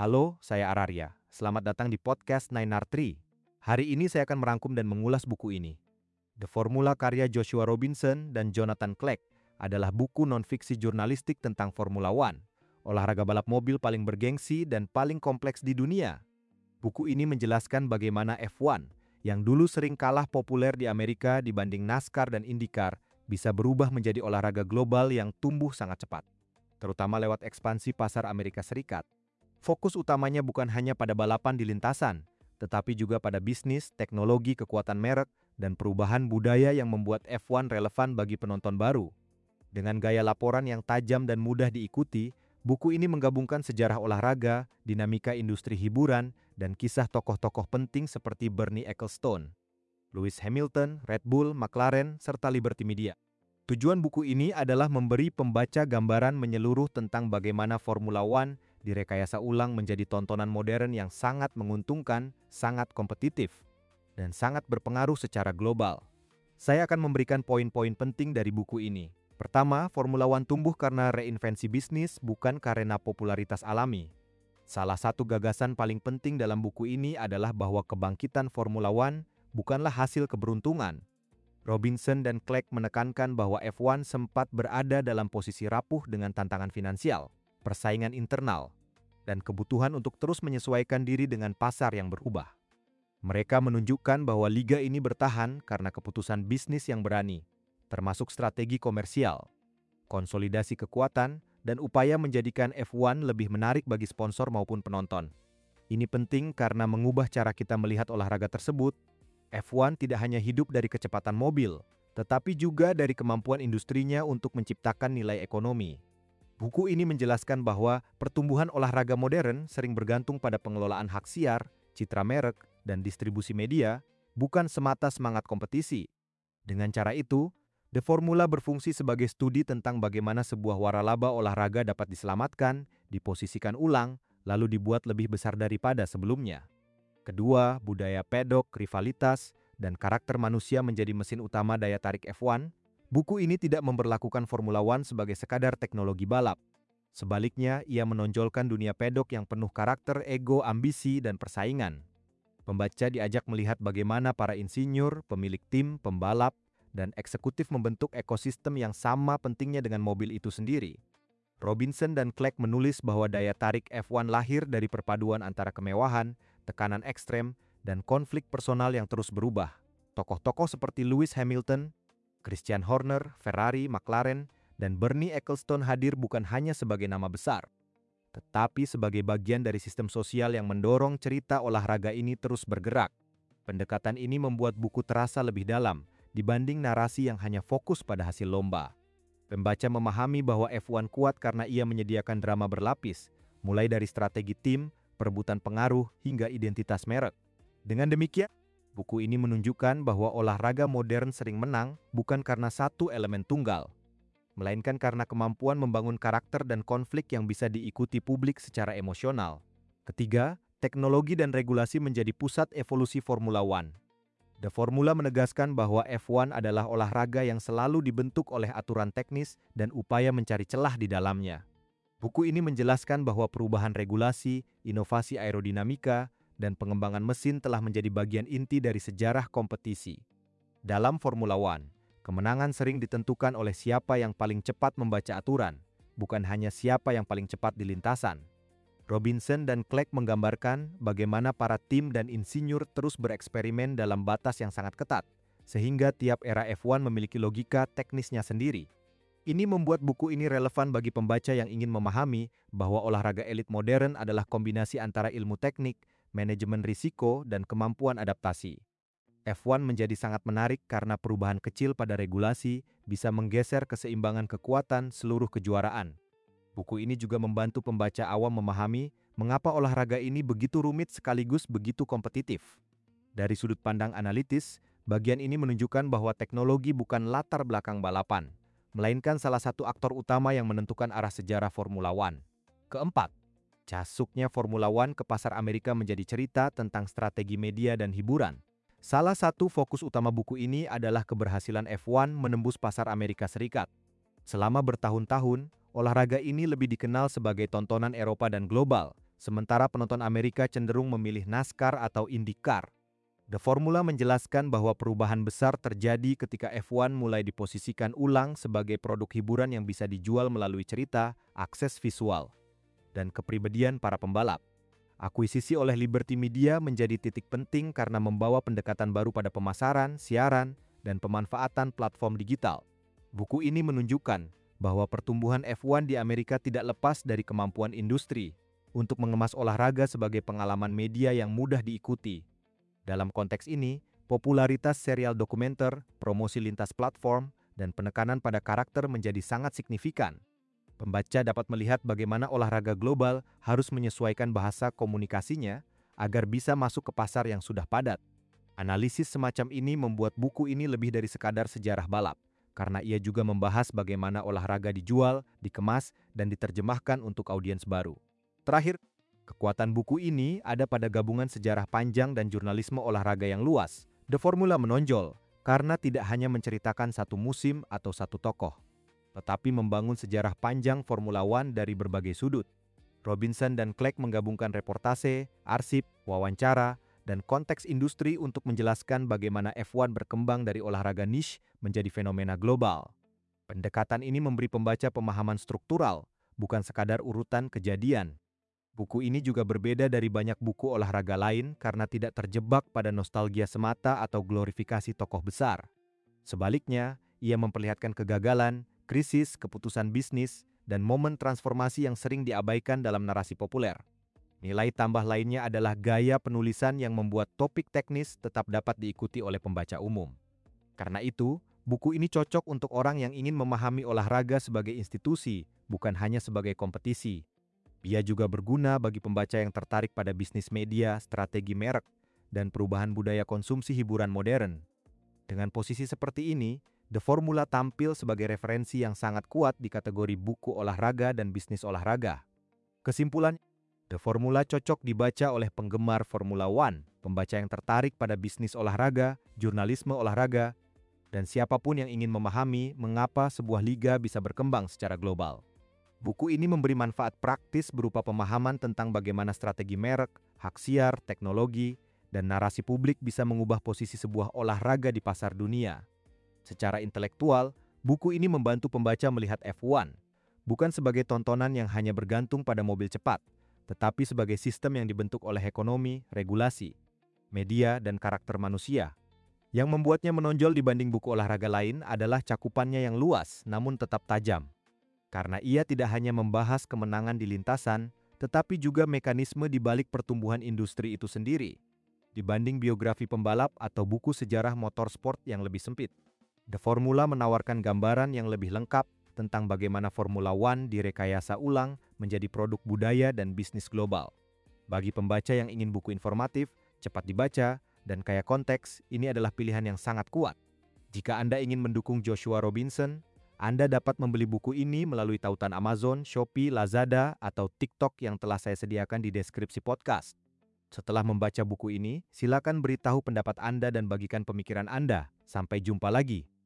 Halo, saya Araria. Selamat datang di podcast Nine Tree. Hari ini saya akan merangkum dan mengulas buku ini. The Formula karya Joshua Robinson dan Jonathan Clegg adalah buku non-fiksi jurnalistik tentang Formula One, olahraga balap mobil paling bergengsi dan paling kompleks di dunia. Buku ini menjelaskan bagaimana F1, yang dulu sering kalah populer di Amerika dibanding NASCAR dan IndyCar, bisa berubah menjadi olahraga global yang tumbuh sangat cepat, terutama lewat ekspansi pasar Amerika Serikat. Fokus utamanya bukan hanya pada balapan di lintasan, tetapi juga pada bisnis, teknologi, kekuatan merek, dan perubahan budaya yang membuat F1 relevan bagi penonton baru. Dengan gaya laporan yang tajam dan mudah diikuti, buku ini menggabungkan sejarah olahraga, dinamika industri hiburan, dan kisah tokoh-tokoh penting seperti Bernie Ecclestone, Lewis Hamilton, Red Bull, McLaren, serta Liberty Media. Tujuan buku ini adalah memberi pembaca gambaran menyeluruh tentang bagaimana Formula One direkayasa ulang menjadi tontonan modern yang sangat menguntungkan, sangat kompetitif, dan sangat berpengaruh secara global. Saya akan memberikan poin-poin penting dari buku ini. Pertama, Formula One tumbuh karena reinvensi bisnis, bukan karena popularitas alami. Salah satu gagasan paling penting dalam buku ini adalah bahwa kebangkitan Formula One bukanlah hasil keberuntungan. Robinson dan Clegg menekankan bahwa F1 sempat berada dalam posisi rapuh dengan tantangan finansial, persaingan internal, dan kebutuhan untuk terus menyesuaikan diri dengan pasar yang berubah. Mereka menunjukkan bahwa liga ini bertahan karena keputusan bisnis yang berani, termasuk strategi komersial, konsolidasi kekuatan, dan upaya menjadikan F1 lebih menarik bagi sponsor maupun penonton. Ini penting karena mengubah cara kita melihat olahraga tersebut. F1 tidak hanya hidup dari kecepatan mobil, tetapi juga dari kemampuan industrinya untuk menciptakan nilai ekonomi. Buku ini menjelaskan bahwa pertumbuhan olahraga modern sering bergantung pada pengelolaan hak siar, citra merek, dan distribusi media, bukan semata semangat kompetisi. Dengan cara itu, The Formula berfungsi sebagai studi tentang bagaimana sebuah waralaba olahraga dapat diselamatkan, diposisikan ulang, lalu dibuat lebih besar daripada sebelumnya. Kedua, budaya pedok, rivalitas, dan karakter manusia menjadi mesin utama daya tarik F1. Buku ini tidak memperlakukan Formula One sebagai sekadar teknologi balap. Sebaliknya, ia menonjolkan dunia pedok yang penuh karakter, ego, ambisi, dan persaingan. Pembaca diajak melihat bagaimana para insinyur, pemilik tim, pembalap, dan eksekutif membentuk ekosistem yang sama pentingnya dengan mobil itu sendiri. Robinson dan Clegg menulis bahwa daya tarik F1 lahir dari perpaduan antara kemewahan, tekanan ekstrem, dan konflik personal yang terus berubah. Tokoh-tokoh seperti Lewis Hamilton, Christian Horner, Ferrari, McLaren, dan Bernie Ecclestone hadir bukan hanya sebagai nama besar, tetapi sebagai bagian dari sistem sosial yang mendorong cerita olahraga ini terus bergerak. Pendekatan ini membuat buku terasa lebih dalam dibanding narasi yang hanya fokus pada hasil lomba. Pembaca memahami bahwa F1 kuat karena ia menyediakan drama berlapis, mulai dari strategi tim, perebutan pengaruh, hingga identitas merek. Dengan demikian, buku ini menunjukkan bahwa olahraga modern sering menang bukan karena satu elemen tunggal, melainkan karena kemampuan membangun karakter dan konflik yang bisa diikuti publik secara emosional. Ketiga, teknologi dan regulasi menjadi pusat evolusi Formula One. The Formula menegaskan bahwa F1 adalah olahraga yang selalu dibentuk oleh aturan teknis dan upaya mencari celah di dalamnya. Buku ini menjelaskan bahwa perubahan regulasi, inovasi aerodinamika, dan pengembangan mesin telah menjadi bagian inti dari sejarah kompetisi. Dalam Formula One, kemenangan sering ditentukan oleh siapa yang paling cepat membaca aturan, bukan hanya siapa yang paling cepat di lintasan. Robinson dan Clegg menggambarkan bagaimana para tim dan insinyur terus bereksperimen dalam batas yang sangat ketat, sehingga tiap era F1 memiliki logika teknisnya sendiri. Ini membuat buku ini relevan bagi pembaca yang ingin memahami bahwa olahraga elit modern adalah kombinasi antara ilmu teknik, manajemen risiko, dan kemampuan adaptasi. F1 menjadi sangat menarik karena perubahan kecil pada regulasi bisa menggeser keseimbangan kekuatan seluruh kejuaraan. Buku ini juga membantu pembaca awam memahami mengapa olahraga ini begitu rumit sekaligus begitu kompetitif. Dari sudut pandang analitis, bagian ini menunjukkan bahwa teknologi bukan latar belakang balapan, melainkan salah satu aktor utama yang menentukan arah sejarah Formula One. Keempat, masuknya Formula One ke pasar Amerika menjadi cerita tentang strategi media dan hiburan. Salah satu fokus utama buku ini adalah keberhasilan F1 menembus pasar Amerika Serikat. Selama bertahun-tahun, olahraga ini lebih dikenal sebagai tontonan Eropa dan global, sementara penonton Amerika cenderung memilih NASCAR atau IndyCar. The Formula menjelaskan bahwa perubahan besar terjadi ketika F1 mulai diposisikan ulang sebagai produk hiburan yang bisa dijual melalui cerita, akses visual, dan kepribadian para pembalap. Akuisisi oleh Liberty Media menjadi titik penting karena membawa pendekatan baru pada pemasaran, siaran, dan pemanfaatan platform digital. Buku ini menunjukkan bahwa pertumbuhan F1 di Amerika tidak lepas dari kemampuan industri untuk mengemas olahraga sebagai pengalaman media yang mudah diikuti. Dalam konteks ini, popularitas serial dokumenter, promosi lintas platform, dan penekanan pada karakter menjadi sangat signifikan. Pembaca dapat melihat bagaimana olahraga global harus menyesuaikan bahasa komunikasinya agar bisa masuk ke pasar yang sudah padat. Analisis semacam ini membuat buku ini lebih dari sekadar sejarah balap, karena ia juga membahas bagaimana olahraga dijual, dikemas, dan diterjemahkan untuk audiens baru. Terakhir, kekuatan buku ini ada pada gabungan sejarah panjang dan jurnalisme olahraga yang luas. The Formula menonjol karena tidak hanya menceritakan satu musim atau satu tokoh, tetapi membangun sejarah panjang Formula One dari berbagai sudut. Robinson dan Clegg menggabungkan reportase, arsip, wawancara, dan konteks industri untuk menjelaskan bagaimana F1 berkembang dari olahraga niche menjadi fenomena global. Pendekatan ini memberi pembaca pemahaman struktural, bukan sekadar urutan kejadian. Buku ini juga berbeda dari banyak buku olahraga lain karena tidak terjebak pada nostalgia semata atau glorifikasi tokoh besar. Sebaliknya, ia memperlihatkan kegagalan, krisis, keputusan bisnis, dan momen transformasi yang sering diabaikan dalam narasi populer. Nilai tambah lainnya adalah gaya penulisan yang membuat topik teknis tetap dapat diikuti oleh pembaca umum. Karena itu, buku ini cocok untuk orang yang ingin memahami olahraga sebagai institusi, bukan hanya sebagai kompetisi. Ia juga berguna bagi pembaca yang tertarik pada bisnis media, strategi merek, dan perubahan budaya konsumsi hiburan modern. Dengan posisi seperti ini, The Formula tampil sebagai referensi yang sangat kuat di kategori buku olahraga dan bisnis olahraga. Kesimpulan, The Formula cocok dibaca oleh penggemar Formula One, pembaca yang tertarik pada bisnis olahraga, jurnalisme olahraga, dan siapapun yang ingin memahami mengapa sebuah liga bisa berkembang secara global. Buku ini memberi manfaat praktis berupa pemahaman tentang bagaimana strategi merek, hak siar, teknologi, dan narasi publik bisa mengubah posisi sebuah olahraga di pasar dunia. Secara intelektual, buku ini membantu pembaca melihat F1, bukan sebagai tontonan yang hanya bergantung pada mobil cepat, tetapi sebagai sistem yang dibentuk oleh ekonomi, regulasi, media, dan karakter manusia. Yang membuatnya menonjol dibanding buku olahraga lain adalah cakupannya yang luas namun tetap tajam. Karena ia tidak hanya membahas kemenangan di lintasan, tetapi juga mekanisme di balik pertumbuhan industri itu sendiri, dibanding biografi pembalap atau buku sejarah motorsport yang lebih sempit. The Formula menawarkan gambaran yang lebih lengkap tentang bagaimana Formula One direkayasa ulang menjadi produk budaya dan bisnis global. Bagi pembaca yang ingin buku informatif, cepat dibaca, dan kaya konteks, ini adalah pilihan yang sangat kuat. Jika Anda ingin mendukung Joshua Robinson, Anda dapat membeli buku ini melalui tautan Amazon, Shopee, Lazada, atau TikTok yang telah saya sediakan di deskripsi podcast. Setelah membaca buku ini, silakan beritahu pendapat Anda dan bagikan pemikiran Anda. Sampai jumpa lagi.